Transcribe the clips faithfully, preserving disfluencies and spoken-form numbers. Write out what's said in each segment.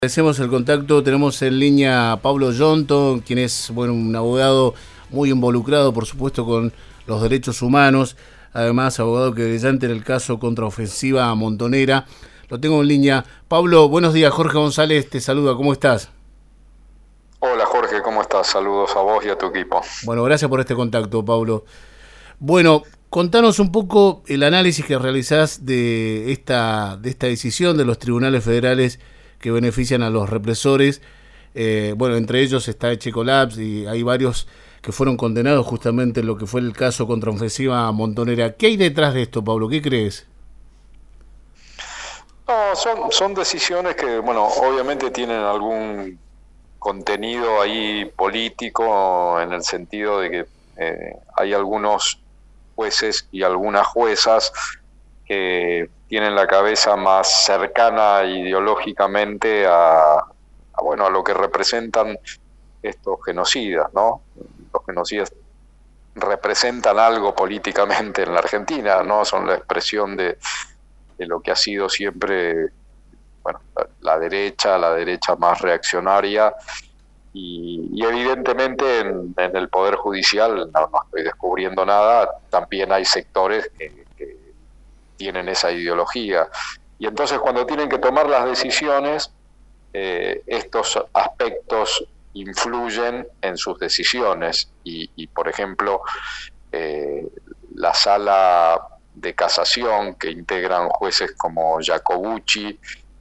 Agradecemos el contacto, tenemos en línea a Pablo Yonto, quien es bueno, un abogado muy involucrado, por supuesto, con los derechos humanos, además abogado querellante en el caso contraofensiva Montonera. Lo tengo en línea. Pablo, buenos días, Jorge González te saluda, ¿cómo estás? Hola Jorge, ¿cómo estás? Saludos a vos y a tu equipo. Bueno, gracias por este contacto, Pablo. Bueno, contanos un poco el análisis que realizás de esta, de esta decisión de los tribunales federales que benefician a los represores. Eh, bueno, entre ellos está Echecolabs y hay varios que fueron condenados justamente en lo que fue el caso contraofensiva Montonera. ¿Qué hay detrás de esto, Pablo? ¿Qué crees? No, son, son decisiones que, bueno, obviamente tienen algún contenido ahí político en el sentido de que eh, hay algunos jueces y algunas juezas que tienen la cabeza más cercana ideológicamente a, a, bueno, a lo que representan estos genocidas, ¿no? Los genocidas representan algo políticamente en la Argentina, ¿no? Son la expresión de, de lo que ha sido siempre, bueno, la, la derecha, la derecha más reaccionaria, y, y evidentemente en, en el Poder Judicial, no, no estoy descubriendo nada, también hay sectores que, que tienen esa ideología. Y entonces cuando tienen que tomar las decisiones, eh, estos aspectos influyen en sus decisiones. Y, y por ejemplo, eh, la sala de casación que integran jueces como Jacobucci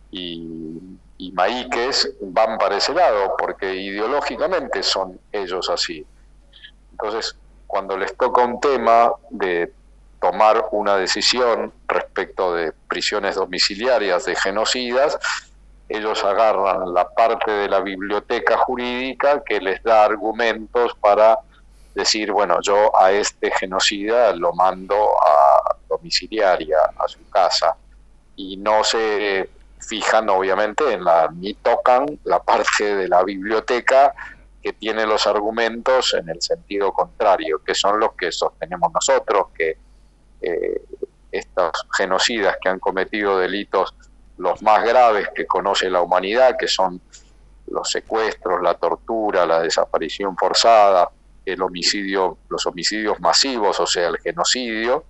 y, y Maíquez van para ese lado, porque ideológicamente son ellos así. Entonces, cuando les toca un tema de tomar una decisión respecto de prisiones domiciliarias de genocidas, ellos agarran la parte de la biblioteca jurídica que les da argumentos para decir, bueno, yo a este genocida lo mando a domiciliaria, a su casa, y no se fijan obviamente en la, ni tocan la parte de la biblioteca que tiene los argumentos en el sentido contrario, que son los que sostenemos nosotros, que eh, estos genocidas que han cometido delitos los más graves que conoce la humanidad, que son los secuestros, la tortura, la desaparición forzada, el homicidio, los homicidios masivos, o sea, el genocidio,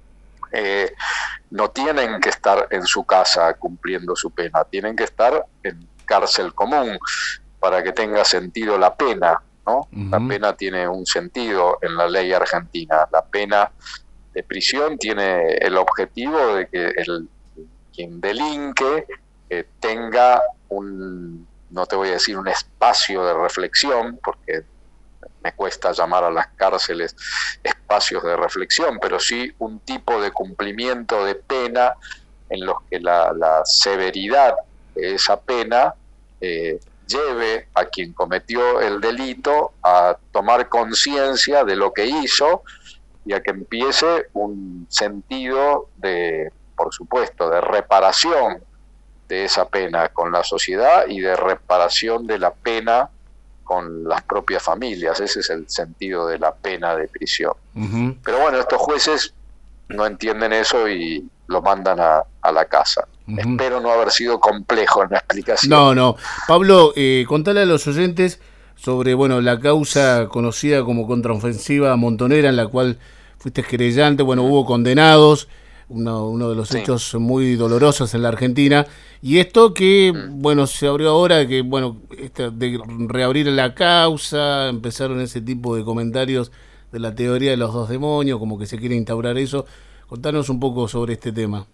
eh, no tienen que estar en su casa cumpliendo su pena, tienen que estar en cárcel común para que tenga sentido la pena, ¿no? Uh-huh. La pena tiene un sentido en la ley argentina. La pena de prisión tiene el objetivo de que el quien delinque eh, tenga un, no te voy a decir un espacio de reflexión, porque me cuesta llamar a las cárceles espacios de reflexión, pero sí un tipo de cumplimiento de pena en los que la, la severidad de esa pena eh, lleve a quien cometió el delito a tomar conciencia de lo que hizo y a que empiece un sentido de, por supuesto, de reparación de esa pena con la sociedad y de reparación de la pena con las propias familias. Ese es el sentido de la pena de prisión. Uh-huh. Pero bueno, estos jueces no entienden eso y lo mandan a, a la casa. Uh-huh. Espero no haber sido complejo en la explicación. No, no. Pablo, eh, contale a los oyentes sobre bueno la causa conocida como contraofensiva Montonera, en la cual fuiste querellante, bueno, hubo condenados, uno, uno de los sí. hechos muy dolorosos en la Argentina, y esto que, mm. bueno, se abrió ahora, que, bueno, este, de reabrir la causa, empezaron ese tipo de comentarios de la teoría de los dos demonios, como que se quiere instaurar eso. Contanos un poco sobre este tema.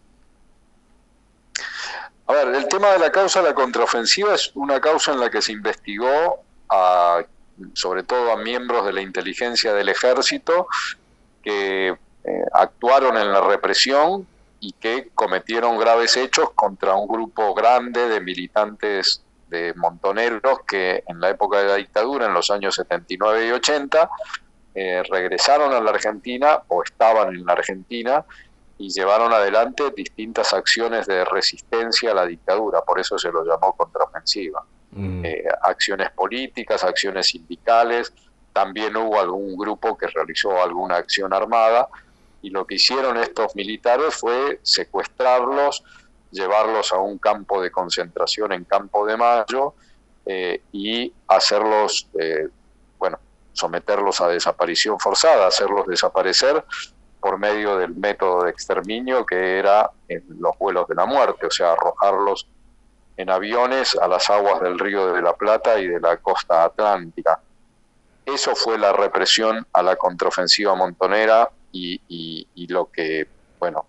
A ver, el tema de la causa de la contraofensiva es una causa en la que se investigó a, sobre todo a miembros de la inteligencia del ejército, que eh, actuaron en la represión y que cometieron graves hechos contra un grupo grande de militantes de montoneros que en la época de la dictadura, en los años setenta y nueve y ochenta, eh, regresaron a la Argentina o estaban en la Argentina y llevaron adelante distintas acciones de resistencia a la dictadura, por eso se lo llamó contraofensiva. Mm. Eh, acciones políticas, acciones sindicales. También hubo algún grupo que realizó alguna acción armada y lo que hicieron estos militares fue secuestrarlos, llevarlos a un campo de concentración en Campo de Mayo eh, y hacerlos, eh, bueno, someterlos a desaparición forzada, hacerlos desaparecer por medio del método de exterminio que era en los vuelos de la muerte, o sea, arrojarlos en aviones a las aguas del Río de la Plata y de la costa atlántica. Eso fue la represión a la contraofensiva montonera y, y, y lo que, bueno,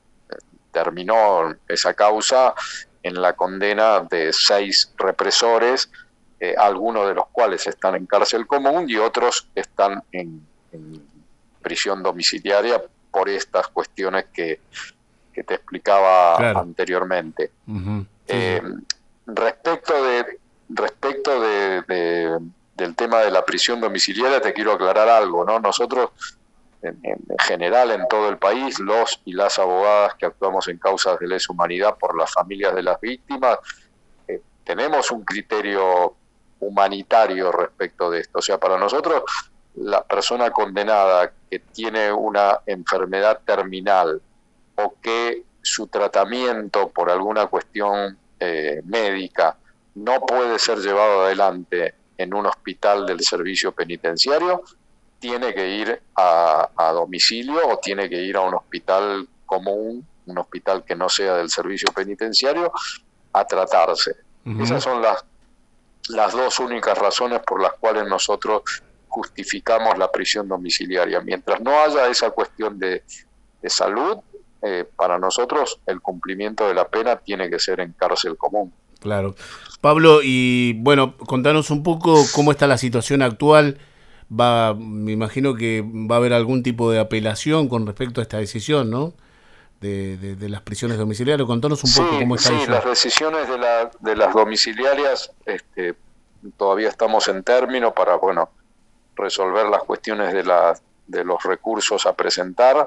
terminó esa causa en la condena de seis represores, eh, algunos de los cuales están en cárcel común y otros están en, en prisión domiciliaria por estas cuestiones que, que te explicaba claro. anteriormente. Uh-huh. Sí, eh, sí. Respecto de respecto de, de, del tema de la prisión domiciliaria, te quiero aclarar algo, ¿no? Nosotros, en, en general, en todo el país, los y las abogadas que actuamos en causas de lesa humanidad por las familias de las víctimas, eh, tenemos un criterio humanitario respecto de esto. O sea, para nosotros, la persona condenada que tiene una enfermedad terminal o que su tratamiento por alguna cuestión eh, médica no puede ser llevado adelante en un hospital del servicio penitenciario, tiene que ir a, a domicilio o tiene que ir a un hospital común, un hospital que no sea del servicio penitenciario, a tratarse. Uh-huh. Esas son las, las dos únicas razones por las cuales nosotros justificamos la prisión domiciliaria. Mientras no haya esa cuestión de, de salud, eh, para nosotros el cumplimiento de la pena tiene que ser en cárcel común. Claro. Pablo, y bueno, contanos un poco cómo está la situación actual. Va, me imagino que va a haber algún tipo de apelación con respecto a esta decisión, ¿no? De, de, de las prisiones domiciliarias. Contanos un poco sí, cómo está sí, eso. Sí, las decisiones de, la, de las domiciliarias este, todavía estamos en término para, bueno, resolver las cuestiones de, la, de los recursos a presentar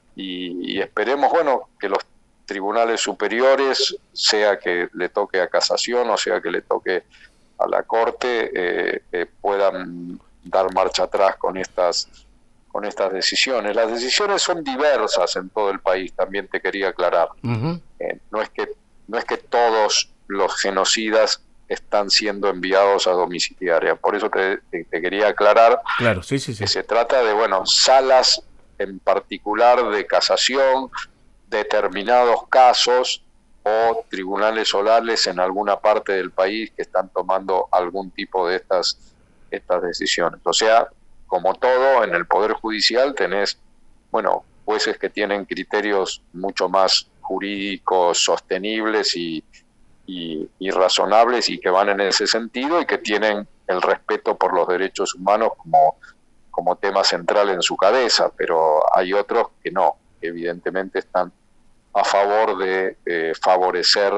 y, y esperemos, bueno, que los tribunales superiores, sea que le toque a casación o sea que le toque a la Corte, eh, eh, puedan dar marcha atrás con estas con estas decisiones. Las decisiones son diversas en todo el país, también te quería aclarar. Uh-huh. Eh, no es que no es que todos los genocidas están siendo enviados a domiciliaria. Por eso te, te, te quería aclarar claro, sí, sí, sí. que se trata de, bueno, salas en particular de casación, determinados casos o tribunales orales en alguna parte del país que están tomando algún tipo de estas, estas decisiones. O sea, como todo en el Poder Judicial tenés, bueno, jueces que tienen criterios mucho más jurídicos, sostenibles y, y, y razonables y que van en ese sentido y que tienen el respeto por los derechos humanos como, como tema central en su cabeza, pero hay otros que no, que evidentemente están a favor de eh, favorecer,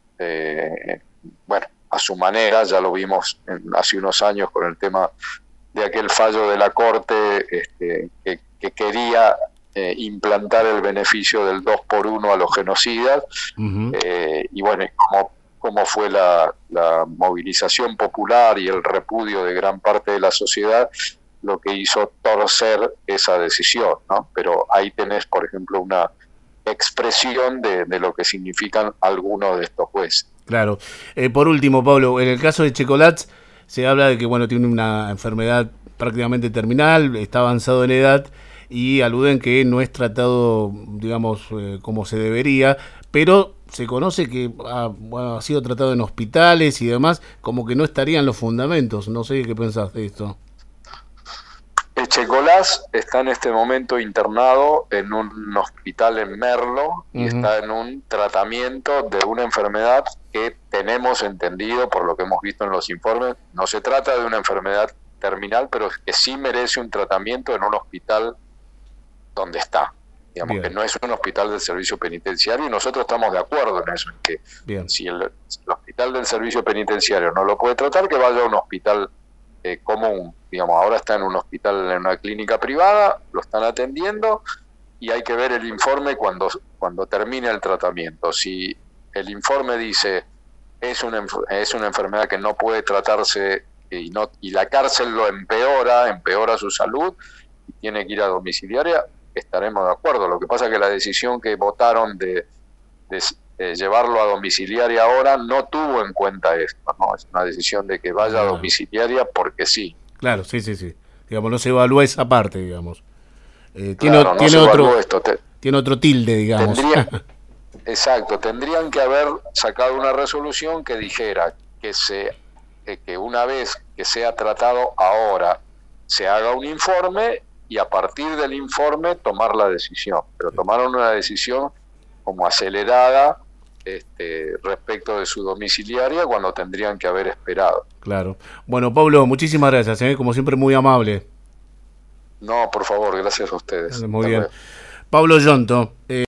eh, bueno, a su manera, ya lo vimos en, hace unos años con el tema de aquel fallo de la Corte este, que, que quería eh, implantar el beneficio del dos por uno a los genocidas, uh-huh. eh, y bueno, como, como fue la, la movilización popular y el repudio de gran parte de la sociedad, lo que hizo torcer esa decisión, ¿no? Pero ahí tenés, por ejemplo, una expresión de, de lo que significan algunos de estos jueces. Claro. Eh, por último, Pablo, en el caso de Checolats se habla de que bueno tiene una enfermedad prácticamente terminal, está avanzado en edad y aluden que no es tratado, digamos, eh, como se debería, pero se conoce que ha, bueno, ha sido tratado en hospitales y demás, como que no estarían los fundamentos. No sé qué pensás de esto. Checolás está en este momento internado en un hospital en Merlo y uh-huh. está en un tratamiento de una enfermedad que tenemos entendido, por lo que hemos visto en los informes, no se trata de una enfermedad terminal, pero que sí merece un tratamiento en un hospital donde está. Digamos Bien. que no es un hospital del servicio penitenciario y nosotros estamos de acuerdo en eso, en que Bien. si el, el hospital del servicio penitenciario no lo puede tratar, que vaya a un hospital eh, común. Digamos, ahora está en un hospital, en una clínica privada, lo están atendiendo y hay que ver el informe cuando, cuando termine el tratamiento. Si el informe dice es una, es una enfermedad que no puede tratarse y, no, y la cárcel lo empeora, empeora su salud y tiene que ir a domiciliaria, estaremos de acuerdo. Lo que pasa es que la decisión que votaron de, de, eh, llevarlo a domiciliaria ahora no tuvo en cuenta esto, ¿no? Es una decisión de que vaya a domiciliaria porque sí. Claro, sí, sí, sí. Digamos, no se evalúa esa parte, digamos. Eh, tiene Claro, no tiene se otro evaluó esto. Te, tiene otro tilde, digamos. tendría, exacto, tendrían que haber sacado una resolución que dijera que se eh, que una vez que sea tratado ahora se haga un informe y a partir del informe tomar la decisión. Pero tomaron una decisión como acelerada este, respecto de su domiciliaria cuando tendrían que haber esperado. Claro. Bueno, Pablo, muchísimas gracias, ¿eh? Como siempre, muy amable. No, por favor, gracias a ustedes. Muy bien. Pablo Yonto. Eh...